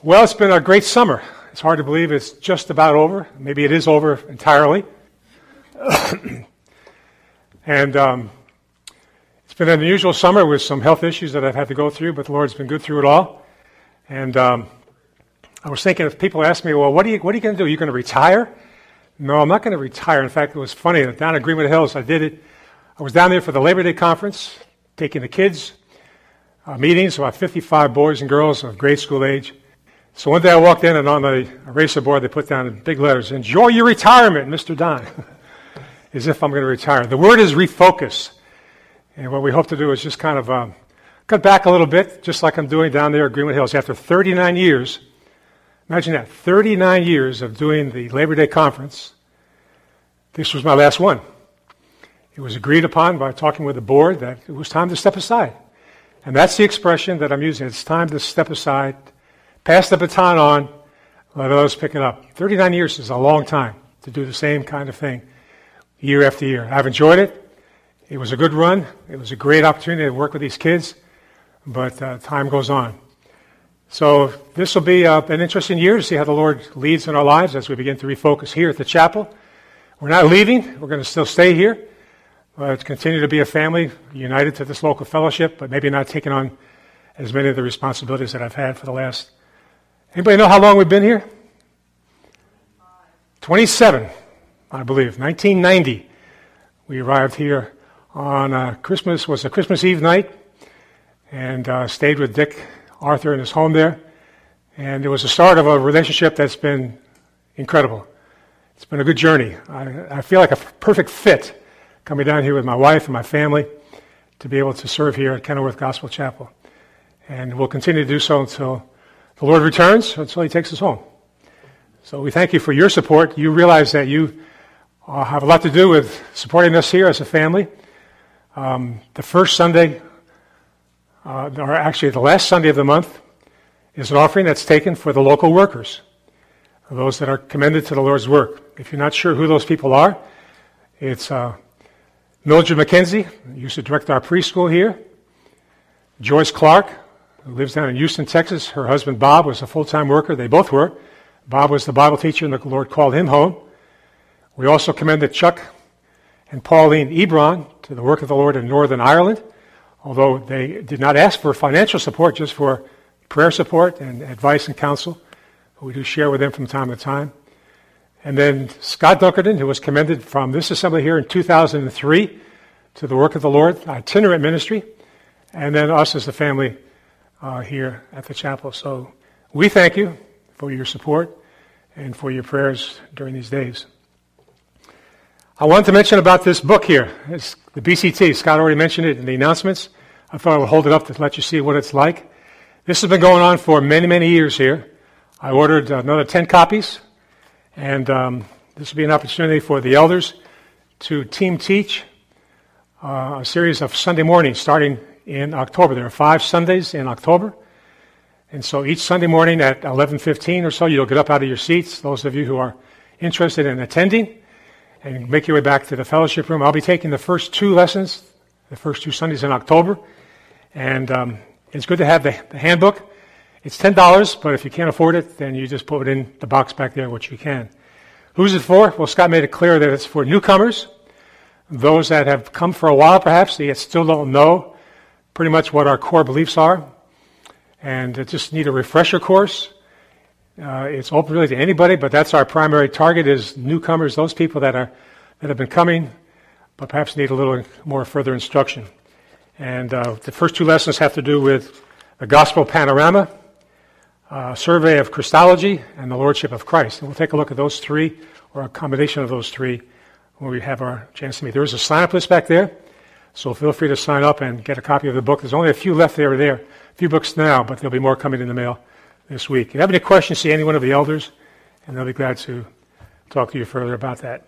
Well, it's been a great summer. It's hard to believe it's just about over. Maybe it is over entirely. And it's been an unusual summer with some health issues that I've had to go through, but the Lord's been good through it all. And I was thinking, if people ask me, well, what are you going to do? Are you going to retire? No, I'm not going to retire. In fact, it was funny. Down at Greenwood Hills, I did it. I was down there for the Labor Day conference, taking the kids, meetings, about 55 boys and girls of grade school age. So one day I walked in, and on the eraser board they put down in big letters, "Enjoy your retirement, Mr. Don," as if I'm going to retire. The word is refocus. And what we hope to do is just kind of cut back a little bit, just like I'm doing down there at Greenwood Hills. After 39 years, imagine that, 39 years of doing the Labor Day conference, this was my last one. It was agreed upon by talking with the board that it was time to step aside. And that's the expression that I'm using. It's time to step aside, pass the baton on, let others pick it up. 39 years is a long time to do the same kind of thing year after year. I've enjoyed it. It was a good run. It was a great opportunity to work with these kids, but time goes on. So this will be an interesting year to see how the Lord leads in our lives as we begin to refocus here at the chapel. We're not leaving. We're going to still stay here. Continue to be a family united to this local fellowship, but maybe not taking on as many of the responsibilities that I've had for the last. Anybody know how long we've been here? 27, I believe. 1990. We arrived here on Christmas, was a Christmas Eve night, and stayed with Dick Arthur in his home there. And it was the start of a relationship that's been incredible. It's been a good journey. I feel like a perfect fit coming down here with my wife and my family to be able to serve here at Kenilworth Gospel Chapel. And we'll continue to do so until the Lord returns, until He takes us home. So we thank you for your support. You realize that you have a lot to do with supporting us here as a family. The first Sunday, or actually the last Sunday of the month, is an offering that's taken for the local workers, those that are commended to the Lord's work. If you're not sure who those people are, it's Mildred McKenzie, who used to direct our preschool here. Joyce Clark, who lives down in Houston, Texas. Her husband, Bob, was a full-time worker. They both were. Bob was the Bible teacher, and the Lord called him home. We also commended Chuck and Pauline Ebron to the work of the Lord in Northern Ireland, although they did not ask for financial support, just for prayer support and advice and counsel. We do share with them from time to time. And then Scott Dunkerton, who was commended from this assembly here in 2003 to the work of the Lord, itinerant ministry, and then us as the family here at the chapel. So we thank you for your support and for your prayers during these days. I wanted to mention about this book here. It's the BCT. Scott already mentioned it in the announcements. I thought I would hold it up to let you see what it's like. This has been going on for many, many years here. I ordered another 10 copies. And this will be an opportunity for the elders to team teach a series of Sunday mornings starting in October. There are 5 Sundays in October. And so each Sunday morning at 11:15 or so, you'll get up out of your seats, those of you who are interested in attending, and make your way back to the fellowship room. I'll be taking the first 2 lessons, the first 2 Sundays in October. And it's good to have the handbook. It's $10, but if you can't afford it, then you just put it in the box back there, which you can. Who's it for? Well, Scott made it clear that it's for newcomers, those that have come for a while perhaps, they still don't know pretty much what our core beliefs are, and just need a refresher course. It's open really to anybody, but that's our primary target is newcomers, those people that have been coming, but perhaps need a little more further instruction. And the first 2 lessons have to do with the gospel panorama, survey of Christology, and the Lordship of Christ. And we'll take a look at those 3, or a combination of those 3, when we have our chance to meet. There is a sign-up list back there, so feel free to sign up and get a copy of the book. There's only a few left there, a few books now, but there'll be more coming in the mail this week. If you have any questions, see any one of the elders, and they'll be glad to talk to you further about that.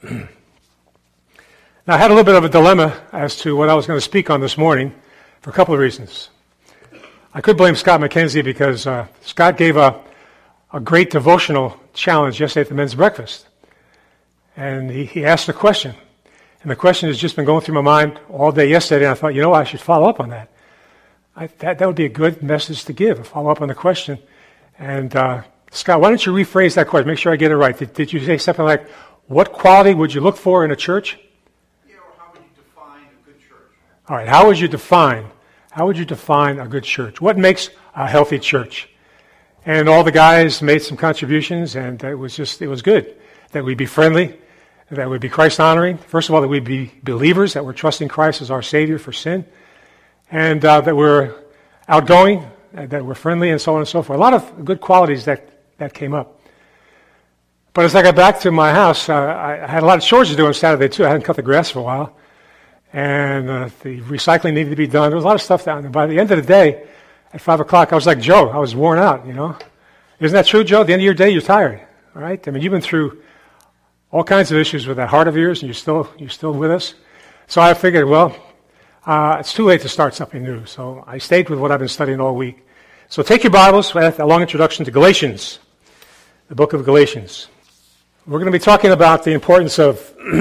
Now, I had a little bit of a dilemma as to what I was going to speak on this morning for a couple of reasons. I could blame Scott McKenzie because Scott gave a great devotional challenge yesterday at the men's breakfast. And he asked a question. And the question has just been going through my mind all day yesterday, and I thought, I should follow up on that. That would be a good message to give, a follow up on the question. And Scott, why don't you rephrase that question? Make sure I get it right. Did you say something like, what quality would you look for in a church? Yeah, or how would you define a good church? All right, how would you define a good church? What makes a healthy church? And all the guys made some contributions, and it was good. That we'd be friendly, that we'd be Christ-honoring. First of all, that we'd be believers, that we're trusting Christ as our Savior for sin, and that we're outgoing, that we're friendly, and so on and so forth. A lot of good qualities that came up. But as I got back to my house, I had a lot of chores to do on Saturday, too. I hadn't cut the grass for a while, and the recycling needed to be done. There was a lot of stuff down there. By the end of the day, at 5 o'clock, I was like Joe. I was worn out, Isn't that true, Joe? At the end of your day, you're tired, all right? I mean, you've been through all kinds of issues with that heart of yours, and you're still with us. So I figured, it's too late to start something new. So I stayed with what I've been studying all week. So take your Bibles, a long introduction to Galatians, the book of Galatians. We're going to be talking about the importance of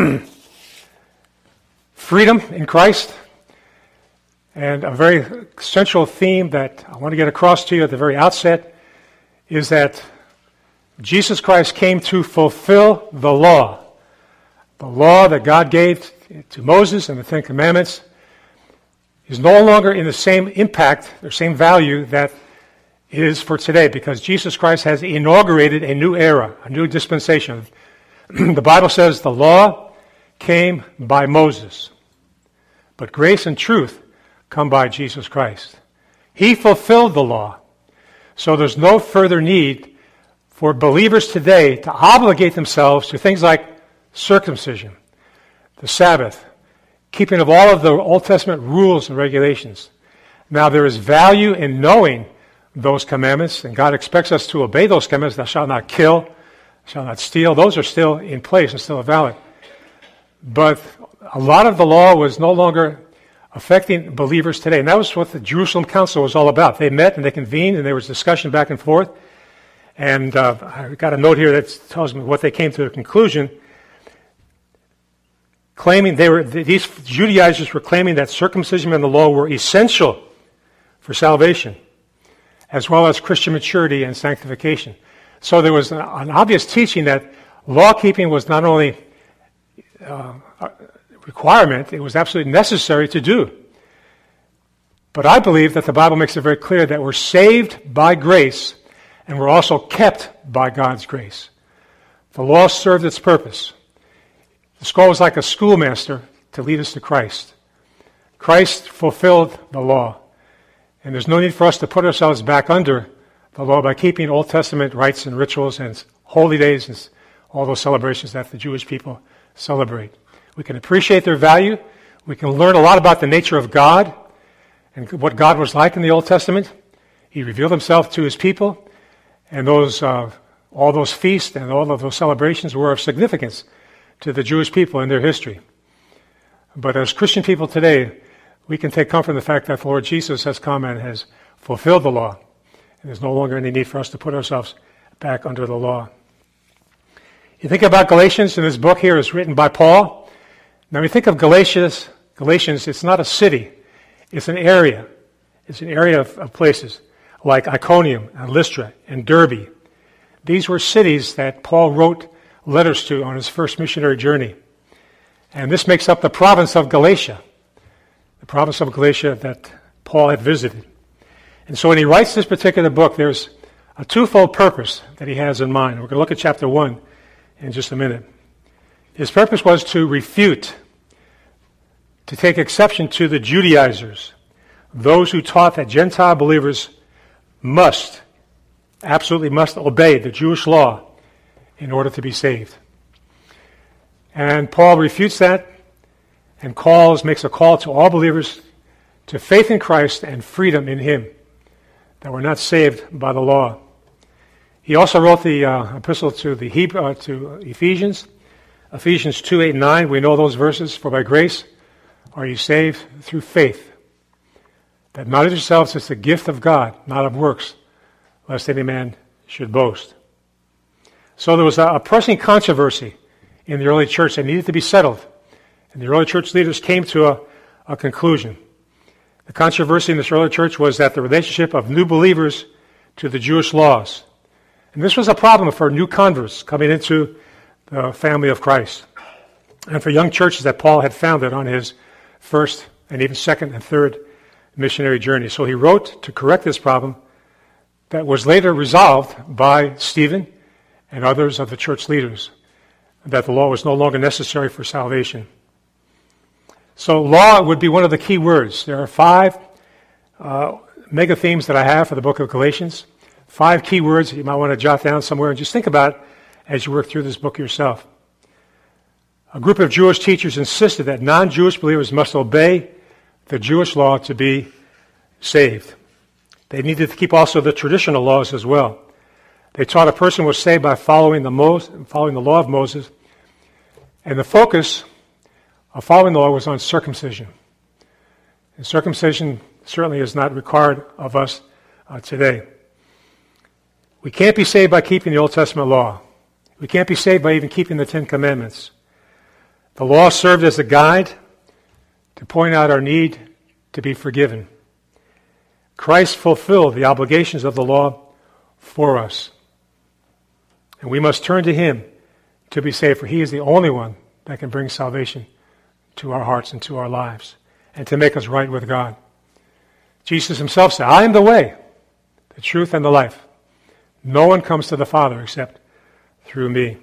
freedom in Christ. And a very central theme that I want to get across to you at the very outset is that Jesus Christ came to fulfill the law that God gave to Moses and the Ten Commandments is no longer in the same impact or same value that it is for today, because Jesus Christ has inaugurated a new era, a new dispensation. The Bible says the law came by Moses, but grace and truth come by Jesus Christ. He fulfilled the law, so there's no further need for believers today to obligate themselves to things like circumcision, the Sabbath, keeping of all of the Old Testament rules and regulations. Now, there is value in knowing those commandments, and God expects us to obey those commandments. Thou shalt not kill, shalt not steal. Those are still in place and still valid. But a lot of the law was no longer affecting believers today. And that was what the Jerusalem Council was all about. They met and they convened, and there was discussion back and forth. And I got a note here that tells me what they came to a conclusion, claiming these Judaizers were claiming that circumcision and the law were essential for salvation, as well as Christian maturity and sanctification. So there was an obvious teaching that law-keeping was not only requirement, it was absolutely necessary to do. But I believe that the Bible makes it very clear that we're saved by grace, and we're also kept by God's grace. The law served its purpose. The law was like a schoolmaster to lead us to Christ. Christ fulfilled the law, and there's no need for us to put ourselves back under the law by keeping Old Testament rites and rituals and holy days and all those celebrations that the Jewish people celebrate. We can appreciate their value. We can learn a lot about the nature of God and what God was like in the Old Testament. He revealed himself to his people, and all those feasts and all of those celebrations were of significance to the Jewish people in their history. But as Christian people today, we can take comfort in the fact that the Lord Jesus has come and has fulfilled the law, and there's no longer any need for us to put ourselves back under the law. You think about Galatians, and this book here is written by Paul. Now, when you think of Galatians, it's not a city. It's an area. It's an area of places like Iconium and Lystra and Derbe. These were cities that Paul wrote letters to on his first missionary journey. And this makes up the province of Galatia, that Paul had visited. And so when he writes this particular book, there's a twofold purpose that he has in mind. We're going to look at chapter 1 in just a minute. His purpose was to refute, to take exception to the Judaizers, those who taught that Gentile believers absolutely must obey the Jewish law in order to be saved. And Paul refutes that and makes a call to all believers to faith in Christ and freedom in him, that we're not saved by the law. He also wrote the epistle to Ephesians, Ephesians 2, 8, and 9. We know those verses. For by grace are you saved through faith, that not of yourselves is the gift of God, not of works, lest any man should boast. So there was a pressing controversy in the early church that needed to be settled. And the early church leaders came to a conclusion. The controversy in this early church was that the relationship of new believers to the Jewish laws. And this was a problem for new converts coming into the family of Christ, and for young churches that Paul had founded on his first and even second and third missionary journey. So he wrote to correct this problem that was later resolved by Stephen and others of the church leaders, that the law was no longer necessary for salvation. So law would be one of the key words. There are 5 mega themes that I have for the book of Galatians. 5 key words that you might want to jot down somewhere and just think about as you work through this book yourself. A group of Jewish teachers insisted that non-Jewish believers must obey the Jewish law to be saved. They needed to keep also the traditional laws as well. They taught a person was saved by following the law of Moses, and the focus of following the law was on circumcision. And circumcision certainly is not required of us today. We can't be saved by keeping the Old Testament law. We can't be saved by even keeping the 10 Commandments. The law served as a guide to point out our need to be forgiven. Christ fulfilled the obligations of the law for us. And we must turn to Him to be saved, for He is the only one that can bring salvation to our hearts and to our lives, and to make us right with God. Jesus Himself said, I am the way, the truth, and the life. No one comes to the Father except through me.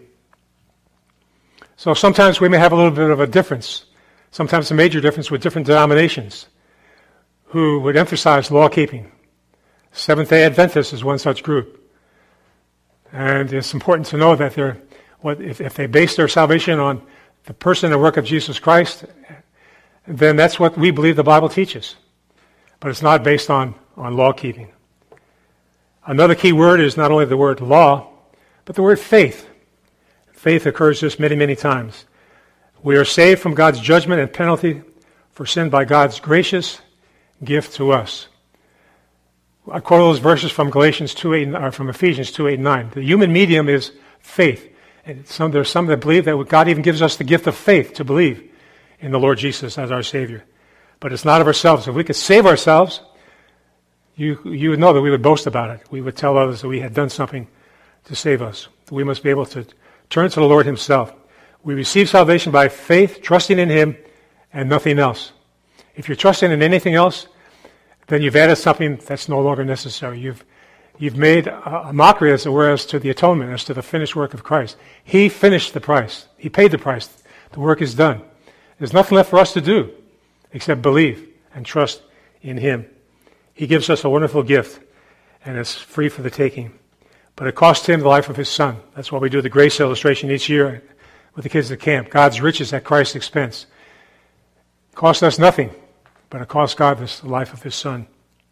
So sometimes we may have a little bit of a difference, sometimes a major difference with different denominations who would emphasize law-keeping. Seventh-day Adventists is one such group. And it's important to know that if they base their salvation on the person and work of Jesus Christ, then that's what we believe the Bible teaches. But it's not based on law-keeping. Another key word is not only the word law, but the word faith. Faith occurs just many, many times. We are saved from God's judgment and penalty for sin by God's gracious gift to us. I quote those verses from Galatians 2:8 or from Ephesians 2:8-9. The human medium is faith. And there's some that believe that God even gives us the gift of faith to believe in the Lord Jesus as our Savior. But it's not of ourselves. If we could save ourselves, you would know that we would boast about it. We would tell others that we had done something to save us. We must be able to turn to the Lord Himself. We receive salvation by faith, trusting in Him, and nothing else. If you're trusting in anything else, then you've added something that's no longer necessary. You've made a mockery, as it were, as to the atonement, as to the finished work of Christ. He finished the price. He paid the price. The work is done. There's nothing left for us to do except believe and trust in Him. He gives us a wonderful gift, and it's free for the taking. But it cost Him the life of His Son. That's why we do the grace illustration each year with the kids at camp. God's riches at Christ's expense. It cost us nothing, but it cost God the life of His Son.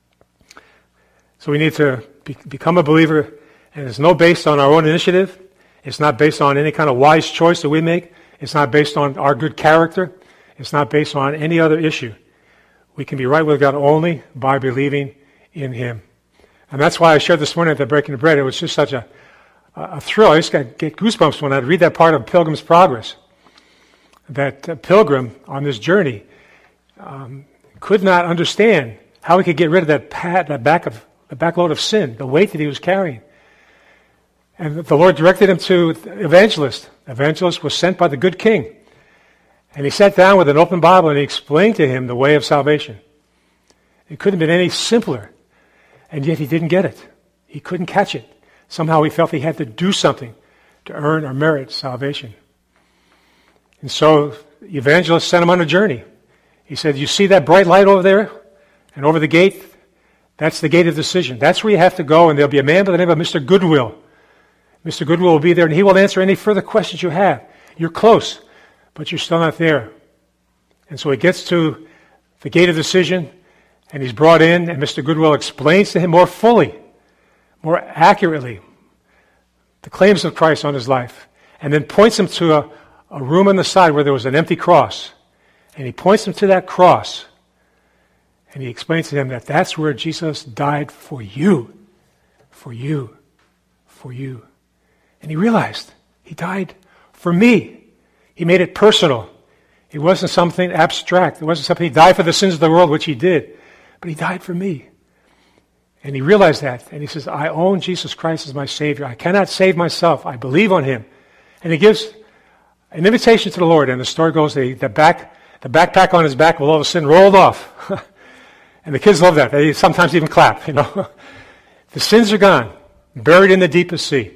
So we need to become a believer, and it's not based on our own initiative. It's not based on any kind of wise choice that we make. It's not based on our good character. It's not based on any other issue. We can be right with God only by believing in Him. And that's why I shared this morning at the Breaking of Bread. It was just such a thrill. I just get goosebumps when I read that part of Pilgrim's Progress. That pilgrim on this journey could not understand how he could get rid of that backload of sin, the weight that he was carrying. And the Lord directed him to evangelist. Evangelist was sent by the good king. And he sat down with an open Bible and he explained to him the way of salvation. It couldn't have been any simpler. And yet he didn't get it. He couldn't catch it. Somehow he felt he had to do something to earn or merit salvation. And so the evangelist sent him on a journey. He said, you see that bright light over there and over the gate? That's the gate of decision. That's where you have to go, and there'll be a man by the name of Mr. Goodwill. Mr. Goodwill will be there, and he will answer any further questions you have. You're close, but you're still not there. And so he gets to the gate of decision, and he's brought in, and Mr. Goodwill explains to him more fully, more accurately, the claims of Christ on his life, and then points him to a room on the side where there was an empty cross. And he points him to that cross, and he explains to him that that's where Jesus died for you, for you, for you. And he realized he died for me. He made it personal. It wasn't something abstract. It wasn't something he died for the sins of the world, which he did. But he died for me. And he realized that. And he says, I own Jesus Christ as my Savior. I cannot save myself. I believe on him. And he gives an invitation to the Lord. And the story goes, the backpack on his back with all the sin rolled off. And the kids love that. They sometimes even clap, The sins are gone, buried in the deepest sea.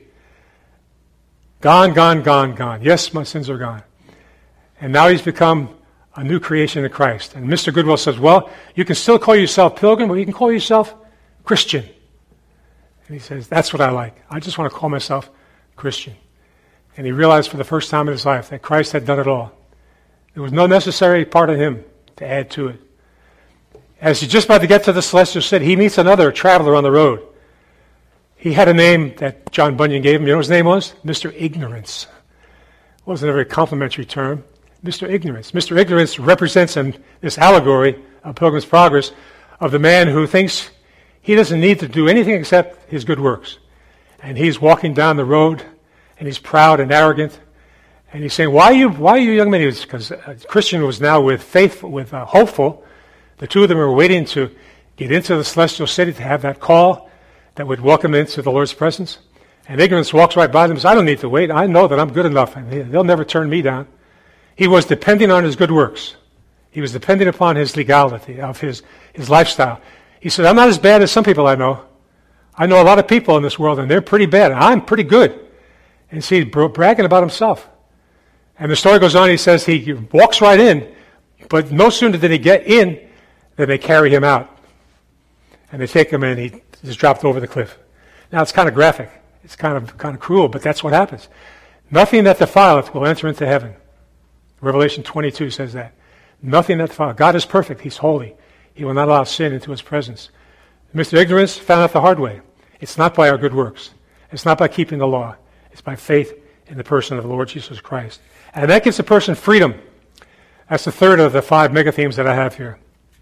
Gone, gone, gone, gone. Yes, my sins are gone. And now he's become a new creation in Christ. And Mr. Goodwill says, well, you can still call yourself pilgrim, but you can call yourself Christian. And he says, that's what I like. I just want to call myself Christian. And he realized for the first time in his life that Christ had done it all. There was no necessary part of him to add to it. As he's just about to get to the celestial city, he meets another traveler on the road. He had a name that John Bunyan gave him. You know what his name was? Mr. Ignorance. It wasn't a very complimentary term. Mr. Ignorance. Mr. Ignorance represents in this allegory of Pilgrim's Progress of the man who thinks he doesn't need to do anything except his good works. And he's walking down the road, and he's proud and arrogant. And he's saying, why are you young men? Because Christian was now with Hopeful. The two of them were waiting to get into the celestial city to have that call that would welcome them into the Lord's presence. And Ignorance walks right by them and says, I don't need to wait. I know that I'm good enough, and they'll never turn me down. He was depending on his good works. He was depending upon his legality, of his lifestyle. He said, I'm not as bad as some people I know. I know a lot of people in this world, and they're pretty bad. I'm pretty good. And see, bragging about himself. And the story goes on, he says he walks right in, but no sooner did he get in than they carry him out. And they take him and he is dropped over the cliff. Now, it's kind of graphic. It's kind of cruel, but that's what happens. Nothing that defileth will enter into heaven. Revelation 22 says that. Nothing that defileth. God is perfect. He's holy. He will not allow sin into his presence. Mr. Ignorance found out the hard way. It's not by our good works. It's not by keeping the law. It's by faith in the person of the Lord Jesus Christ. And that gives a person freedom. That's the third of the 5 mega themes that I have here.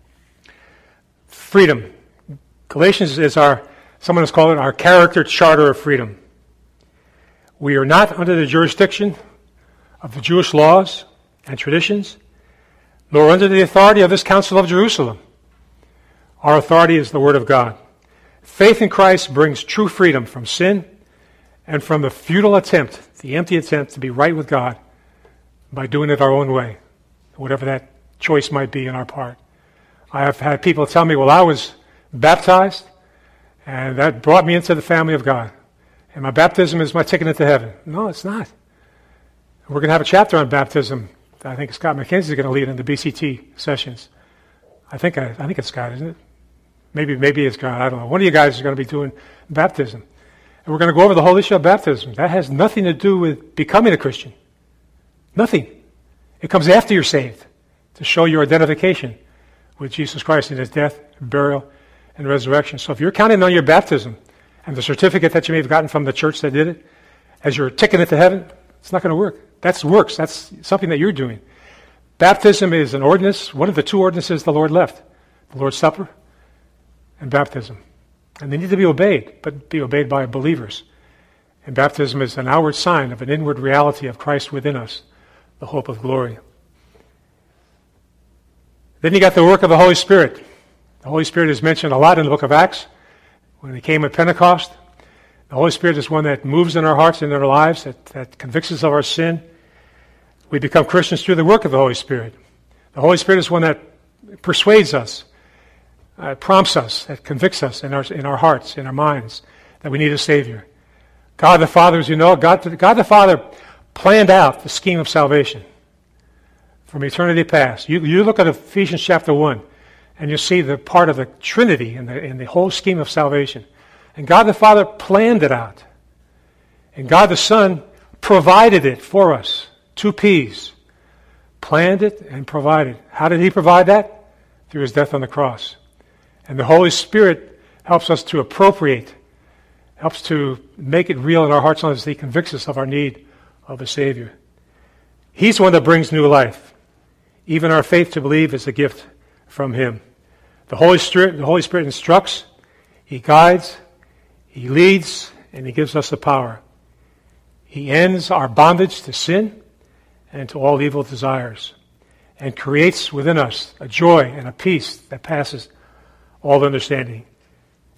Freedom. Galatians is someone has called it our character charter of freedom. We are not under the jurisdiction of the Jewish laws and traditions, nor under the authority of this Council of Jerusalem. Our authority is the Word of God. Faith in Christ brings true freedom from sin and from the futile attempt, the empty attempt to be right with God by doing it our own way, whatever that choice might be in our part. I have had people tell me, well, I was baptized, and that brought me into the family of God. And my baptism is my ticket into heaven. No, it's not. We're going to have a chapter on baptism. I think Scott McKenzie is going to lead in the BCT sessions. I think it's Scott, isn't it? Maybe it's Scott. I don't know. One of you guys is going to be doing baptism. And we're going to go over the whole issue of baptism. That has nothing to do with becoming a Christian. Nothing. It comes after you're saved to show your identification with Jesus Christ in his death, burial, and resurrection. So if you're counting on your baptism and the certificate that you may have gotten from the church that did it as your ticket into heaven, it's not going to work. That's works. That's something that you're doing. Baptism is an ordinance, one of the 2 ordinances the Lord left, the Lord's Supper and baptism. And they need to be obeyed, but be obeyed by believers. And baptism is an outward sign of an inward reality of Christ within us, the hope of glory. Then you got the work of the Holy Spirit. The Holy Spirit is mentioned a lot in the book of Acts. When he came at Pentecost, the Holy Spirit is one that moves in our hearts and in our lives, that convicts us of our sin. We become Christians through the work of the Holy Spirit. The Holy Spirit is one that persuades us, prompts us, that convicts us in our hearts, in our minds, that we need a Savior. God the Father, as you know, God the Father planned out the scheme of salvation from eternity past. You look at Ephesians chapter 1, and you see the part of the Trinity in the whole scheme of salvation. And God the Father planned it out. And God the Son provided it for us. 2 P's. Planned it and provided. How did he provide that? Through his death on the cross. And the Holy Spirit helps us to appropriate, helps to make it real in our hearts as he convicts us of our need of a Savior. He's the one that brings new life. Even our faith to believe is a gift from him. The Holy Spirit instructs, he guides, he leads, and he gives us the power. He ends our bondage to sin and to all evil desires, and creates within us a joy and a peace that passes all understanding.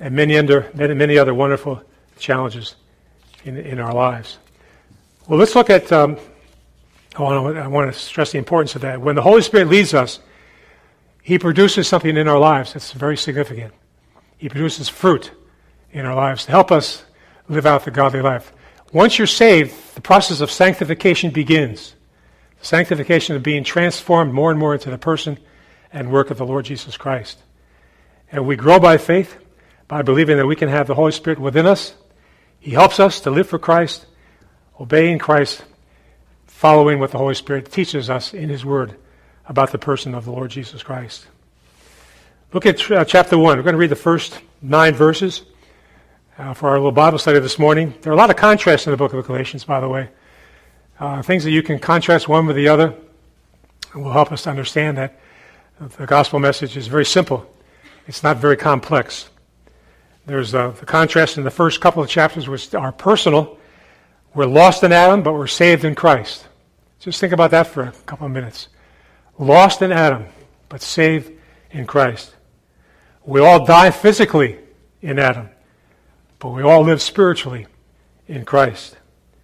and many other wonderful challenges in our lives. Well, let's look at, I want to stress the importance of that. When the Holy Spirit leads us, He produces something in our lives that's very significant. He produces fruit in our lives to help us live out the godly life. Once you're saved, the process of sanctification begins. The sanctification of being transformed more and more into the person and work of the Lord Jesus Christ. And we grow by faith, by believing that we can have the Holy Spirit within us. He helps us to live for Christ, obeying Christ, following what the Holy Spirit teaches us in His Word about the person of the Lord Jesus Christ. Look at chapter 1. We're going to read the first 9 verses for our little Bible study this morning. There are a lot of contrasts in the book of Galatians, by the way. Things that you can contrast one with the other will help us to understand that the gospel message is very simple. It's not very complex. There's the contrast in the first couple of chapters, which are personal. We're lost in Adam, but we're saved in Christ. Just think about that for a couple of minutes. Lost in Adam, but saved in Christ. We all die physically in Adam, but we all live spiritually in Christ.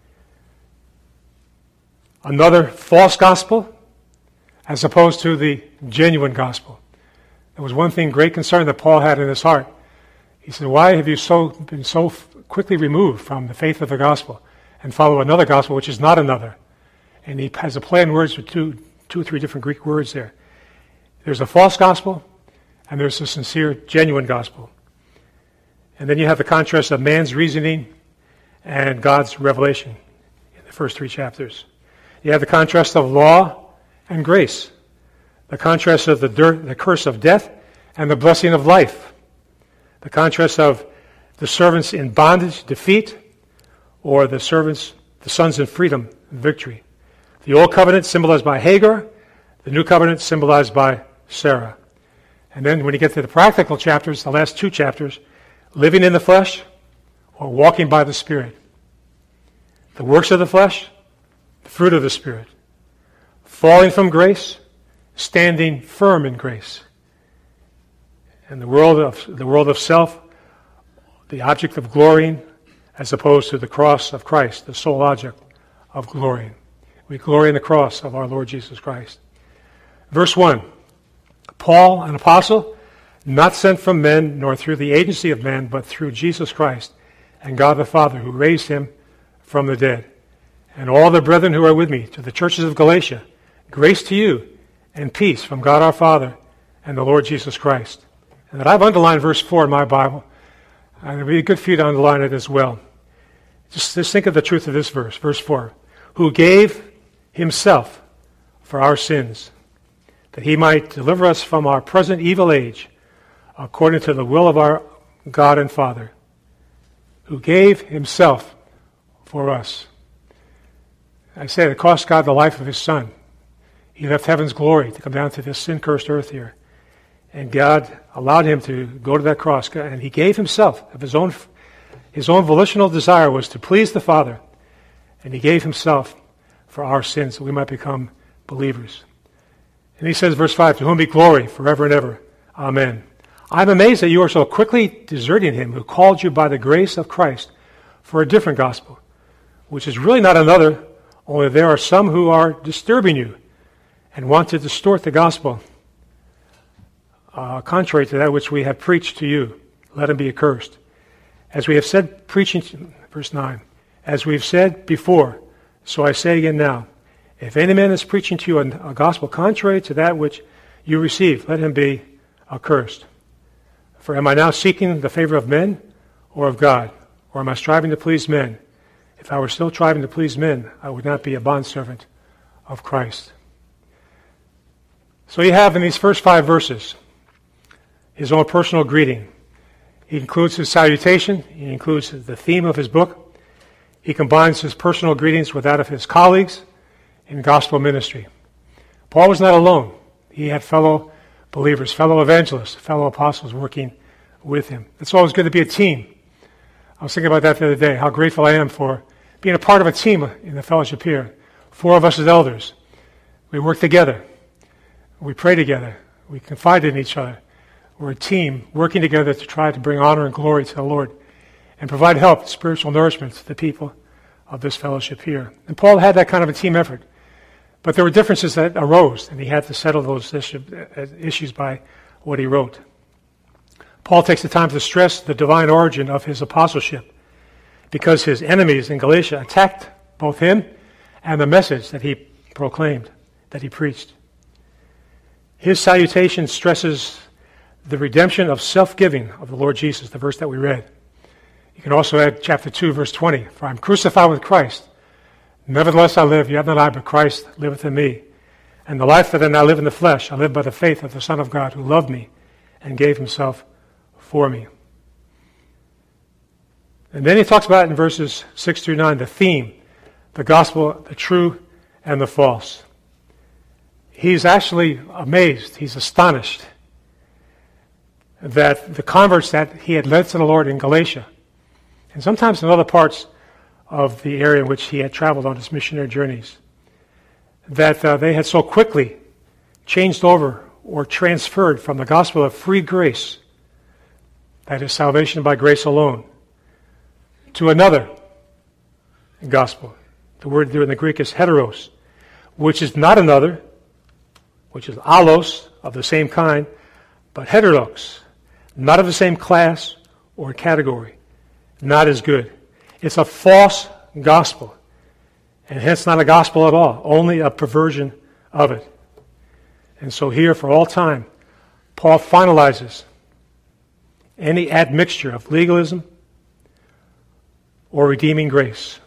Another false gospel as opposed to the genuine gospel. There was one thing, great concern that Paul had in his heart. He said, why have you been so quickly removed from the faith of the gospel and follow another gospel which is not another? And he has a play on words with two or three different Greek words there. There's a false gospel, and there's a sincere, genuine gospel. And then you have the contrast of man's reasoning and God's revelation in the first 3 chapters. You have the contrast of law and grace, the contrast of the curse of death and the blessing of life, the contrast of the servants in bondage, defeat, or the sons in freedom, victory. The old covenant symbolized by Hagar, the new covenant symbolized by Sarah. And then when you get to the practical chapters, the last 2 chapters, living in the flesh or walking by the Spirit. The works of the flesh, the fruit of the Spirit. Falling from grace, standing firm in grace. And the world of self, the object of glorying, as opposed to the cross of Christ, the sole object of glorying. We glory in the cross of our Lord Jesus Christ. Verse 1, Paul, an apostle, not sent from men, nor through the agency of man, but through Jesus Christ and God the Father, who raised him from the dead. And all the brethren who are with me, to the churches of Galatia, grace to you and peace from God our Father and the Lord Jesus Christ. And that I've underlined verse 4 in my Bible. And it would be good for you to underline it as well. Just think of the truth of this verse, verse 4. Who gave himself for our sins, that he might deliver us from our present evil age, according to the will of our God and Father, who gave himself for us. I said it cost God the life of his Son. He left heaven's glory to come down to this sin-cursed earth here. And God allowed him to go to that cross, and he gave himself of his own volitional desire was to please the Father, and he gave himself for our sins that we might become believers. And he says, verse 5, to whom be glory forever and ever. Amen. I'm amazed that you are so quickly deserting him who called you by the grace of Christ for a different gospel, which is really not another, only there are some who are disturbing you and want to distort the gospel, contrary to that which we have preached to you. Let him be accursed. As we have said, verse 9, as we have said before, so I say again now, if any man is preaching to you a gospel contrary to that which you receive, let him be accursed. For am I now seeking the favor of men or of God? Or am I striving to please men? If I were still striving to please men, I would not be a bondservant of Christ. So you have in these first 5 verses his own personal greeting. He includes his salutation. He includes the theme of his book. He combines his personal greetings with that of his colleagues in gospel ministry. Paul was not alone. He had fellow believers, fellow evangelists, fellow apostles working with him. It's always good to be a team. I was thinking about that the other day, how grateful I am for being a part of a team in the fellowship here. 4 of us as elders. We work together. We pray together. We confide in each other. were a team working together to try to bring honor and glory to the Lord and provide help, spiritual nourishment to the people of this fellowship here. And Paul had that kind of a team effort. But there were differences that arose, and he had to settle those issues by what he wrote. Paul takes the time to stress the divine origin of his apostleship because his enemies in Galatia attacked both him and the message that he proclaimed, that he preached. His salutation stresses the redemption of self-giving of the Lord Jesus, the verse that we read. You can also add chapter 2, verse 20. For I am crucified with Christ. Nevertheless I live, yet not I, but Christ liveth in me. And the life that I now live in the flesh, I live by the faith of the Son of God, who loved me and gave himself for me. And then he talks about in verses 6 through 9, the theme, the gospel, the true and the false. He's actually amazed, he's astonished that the converts that he had led to the Lord in Galatia, and sometimes in other parts of the area in which he had traveled on his missionary journeys, that they had so quickly changed over or transferred from the gospel of free grace, that is salvation by grace alone, to another gospel. The word there in the Greek is heteros, which is not another, which is allos, of the same kind, but heteros, not of the same class or category, not as good. It's a false gospel, and hence not a gospel at all, only a perversion of it. And so here, for all time, Paul finalizes any admixture of legalism or redeeming grace.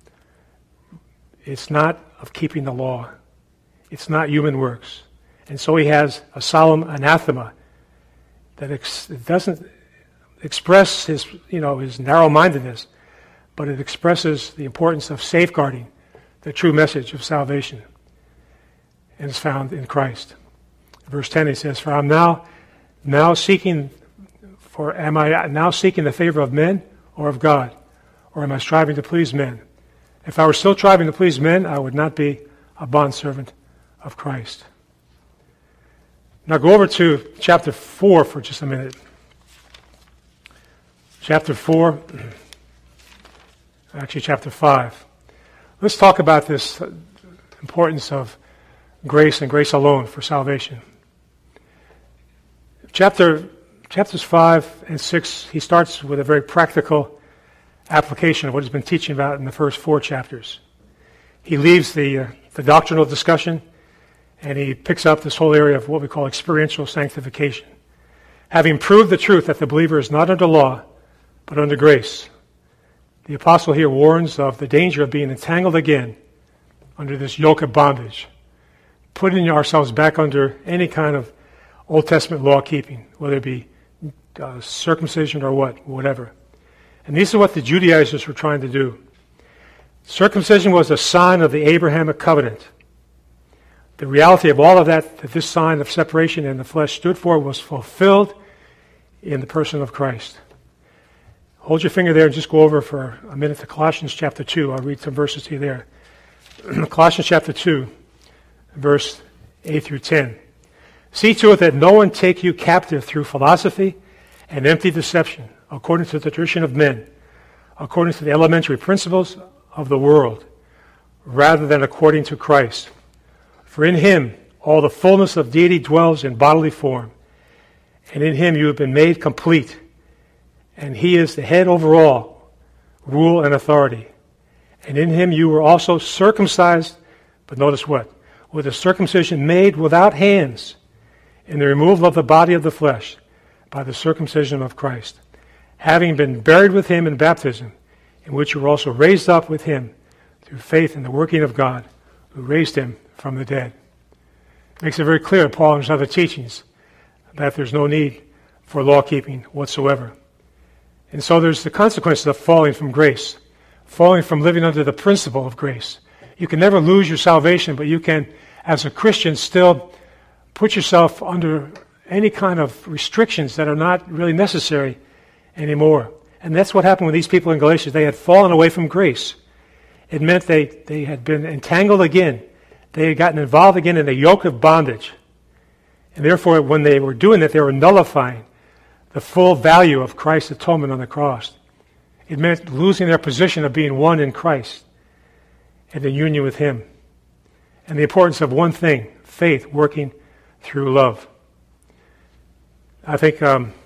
It's not of keeping the law. It's not human works. And so he has a solemn anathema that doesn't express his narrow-mindedness, but it expresses the importance of safeguarding the true message of salvation, and is found in Christ. Verse 10, he says, "For am I now seeking the favor of men or of God? Or am I striving to please men? If I were still striving to please men, I would not be a bondservant of Christ." Now go over to chapter 4 for just a minute. Chapter 4, actually chapter 5. Let's talk about this importance of grace and grace alone for salvation. Chapters 5 and 6, he starts with a very practical application of what he's been teaching about in the first 4 chapters. He leaves the doctrinal discussion, and he picks up this whole area of what we call experiential sanctification. Having proved the truth that the believer is not under law, but under grace, the apostle here warns of the danger of being entangled again under this yoke of bondage, putting ourselves back under any kind of Old Testament law keeping, whether it be circumcision or whatever. And this is what the Judaizers were trying to do. Circumcision was a sign of the Abrahamic covenant. The reality of all of that this sign of separation in the flesh stood for, was fulfilled in the person of Christ. Hold your finger there and just go over for a minute to Colossians chapter 2. I'll read some verses to you there. Colossians chapter 2, verse 8 through 10. "See to it that no one take you captive through philosophy and empty deception, according to the tradition of men, according to the elementary principles of the world, rather than according to Christ. For in him all the fullness of deity dwells in bodily form, and in him you have been made complete, and he is the head over all, rule and authority. And in him you were also circumcised," but notice what? "With a circumcision made without hands, in the removal of the body of the flesh, by the circumcision of Christ, having been buried with him in baptism, in which you were also raised up with him through faith in the working of God, who raised him from the dead." Makes it very clear, Paul and his other teachings, that there's no need for law-keeping whatsoever. And so there's the consequences of falling from grace, falling from living under the principle of grace. You can never lose your salvation, but you can, as a Christian, still put yourself under any kind of restrictions that are not really necessary anymore. And that's what happened with these people in Galatia. They had fallen away from grace. It meant they had been entangled again. They had gotten involved again in a yoke of bondage. And therefore, when they were doing that, they were nullifying the full value of Christ's atonement on the cross. It meant losing their position of being one in Christ and in union with Him. And the importance of one thing, faith working through love. I think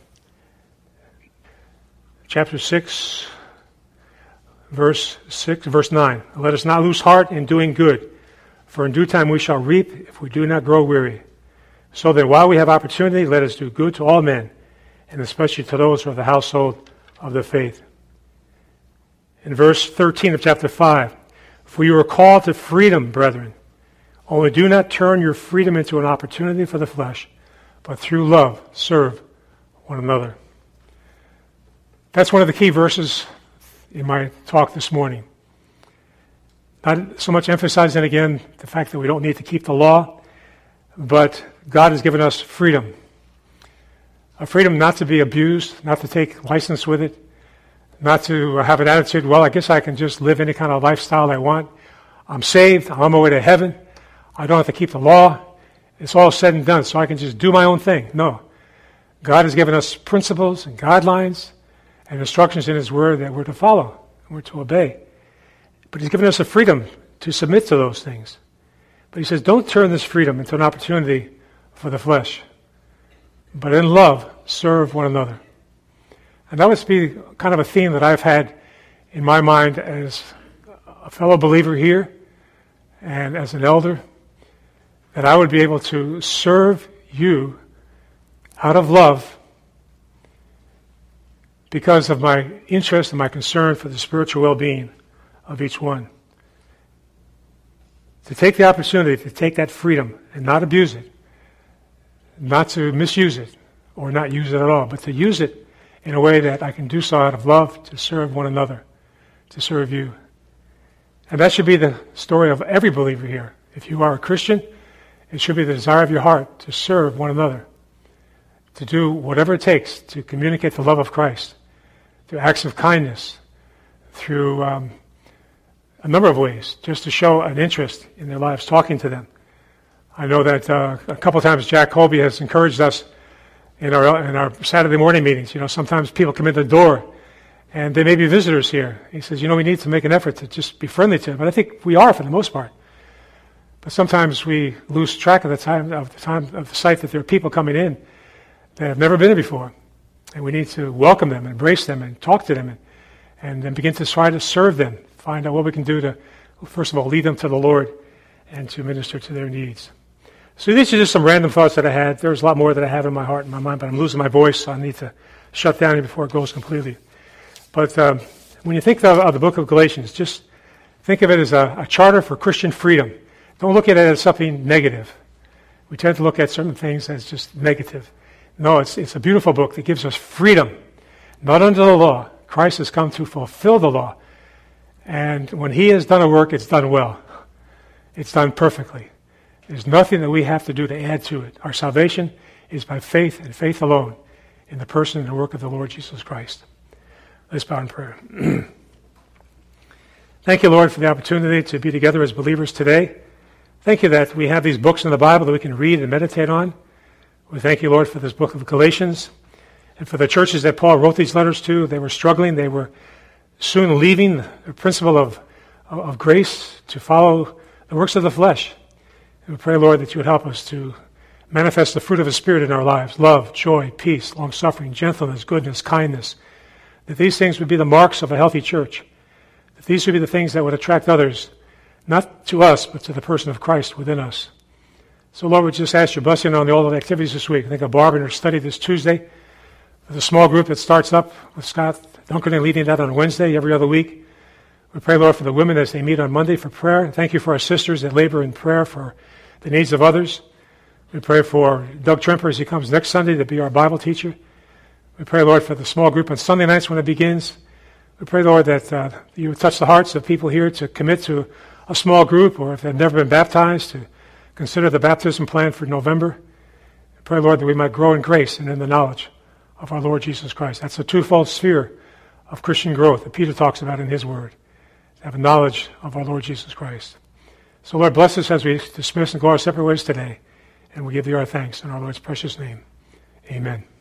chapter 6, verse 9. Let us not lose heart in doing good, for in due time we shall reap if we do not grow weary. So then while we have opportunity, let us do good to all men, and especially to those who are of the household of the faith. In verse 13 of chapter 5, for you are called to freedom, brethren. Only do not turn your freedom into an opportunity for the flesh, but through love serve one another. That's one of the key verses in my talk this morning. Not so much emphasizing again the fact that we don't need to keep the law, but God has given us freedom. A freedom not to be abused, not to take license with it, not to have an attitude, well, I guess I can just live any kind of lifestyle I want. I'm saved. I'm on my way to heaven. I don't have to keep the law. It's all said and done, so I can just do my own thing. No. God has given us principles and guidelines and instructions in His Word that we're to follow and we're to obey. But He's given us the freedom to submit to those things. But He says, don't turn this freedom into an opportunity for the flesh, but in love, serve one another. And that would be kind of a theme that I've had in my mind as a fellow believer here and as an elder, that I would be able to serve you out of love because of my interest and my concern for the spiritual well-being of each one. To take the opportunity to take that freedom and not abuse it, not to misuse it or not use it at all, but to use it in a way that I can do so out of love to serve one another, to serve you. And that should be the story of every believer here. If you are a Christian, it should be the desire of your heart to serve one another, to do whatever it takes to communicate the love of Christ, through acts of kindness, through a number of ways, just to show an interest in their lives, talking to them. I know that a couple of times Jack Colby has encouraged us in our Saturday morning meetings. You know, sometimes people come in the door and they may be visitors here. He says, you know, we need to make an effort to just be friendly to them. But I think we are for the most part. But sometimes we lose track of the sight that there are people coming in that have never been here before. And we need to welcome them, embrace them, and talk to them, and then begin to try to serve them, find out what we can do to, first of all, lead them to the Lord and to minister to their needs. So these are just some random thoughts that I had. There's a lot more that I have in my heart and my mind, but I'm losing my voice, so I need to shut down before it goes completely. But when you think of the book of Galatians, just think of it as a charter for Christian freedom. Don't look at it as something negative. We tend to look at certain things as just negative. No, it's a beautiful book that gives us freedom, not under the law. Christ has come to fulfill the law. And when He has done a work, it's done well. It's done perfectly. There's nothing that we have to do to add to it. Our salvation is by faith and faith alone in the person and the work of the Lord Jesus Christ. Let's bow in prayer. Thank you, Lord, for the opportunity to be together as believers today. Thank you that we have these books in the Bible that we can read and meditate on. We thank you, Lord, for this book of Galatians and for the churches that Paul wrote these letters to. They were struggling. They were soon leaving the principle of grace to follow the works of the flesh. And we pray, Lord, that you would help us to manifest the fruit of the Spirit in our lives: love, joy, peace, long-suffering, gentleness, goodness, kindness. That these things would be the marks of a healthy church. That these would be the things that would attract others, not to us, but to the person of Christ within us. So, Lord, we just ask your blessing on all of the activities this week. I think of Barb and her study this Tuesday. The small group that starts up with Scott Duncan and leading that on Wednesday every other week. We pray, Lord, for the women as they meet on Monday for prayer. Thank you for our sisters that labor in prayer for the needs of others. We pray for Doug Trimper as he comes next Sunday to be our Bible teacher. We pray, Lord, for the small group on Sunday nights when it begins. We pray, Lord, that you would touch the hearts of people here to commit to a small group, or if they've never been baptized, to consider the baptism plan for November. We pray, Lord, that we might grow in grace and in the knowledge of our Lord Jesus Christ. That's a twofold sphere of Christian growth that Peter talks about in his word, to have a knowledge of our Lord Jesus Christ. So, Lord, bless us as we dismiss and go our separate ways today. And we give thee our thanks in our Lord's precious name. Amen.